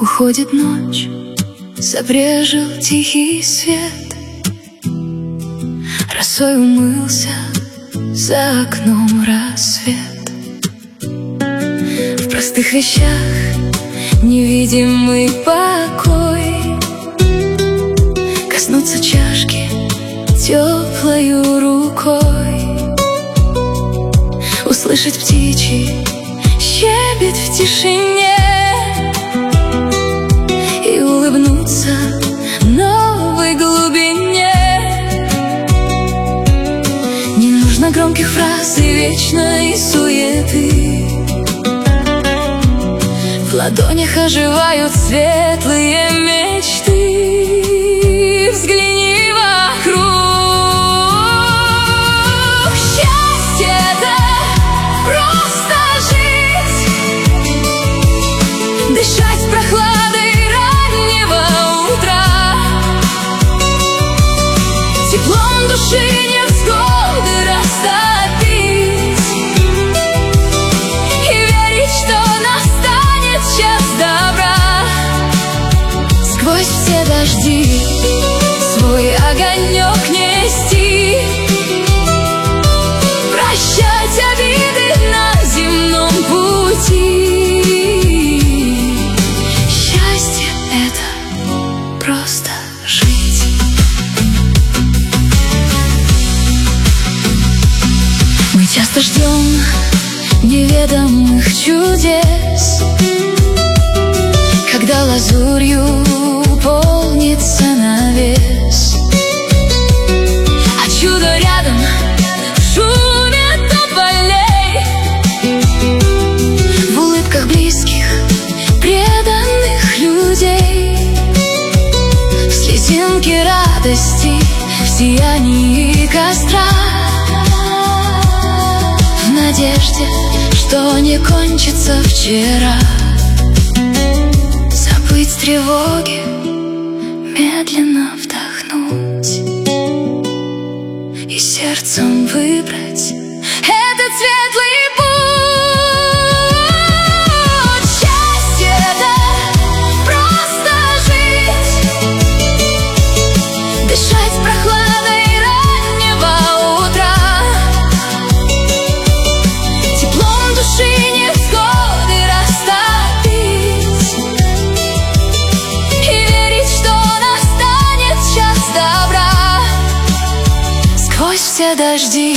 Уходит ночь, забрежил тихий свет, росой умылся за окном рассвет. В простых вещах невидимый покой, коснуться чашки теплою рукой, услышать птичий щебет в тишине и улыбнуться новой глубине. Не нужно громких фраз и вечной суеты, в ладонях оживают светлые мечты. Взгляни вокруг. Счастье — это просто жить, дышать прохладой раннего утра, теплом души невзгоды растопить и верить, что настанет час добра. Сквозь все дожди свой огонек нести, прощать обиды на земном пути. Счастье — это просто жить. Мы часто ждем неведомых чудес, когда лазурью полнится навес, а чудо рядом в шуме тополей, в улыбках близких, преданных людей, в слезинке радости, в сиянии костра, в надежде, что не кончится вчера. Забыть тревоги, медленно вдохнуть и сердцем выбрать этот светлый путь. Счастье — это просто жить, дышать прохладой раннего утра, теплом души невзгоды растопить и верить, что настанет час добра. Сквозь все дожди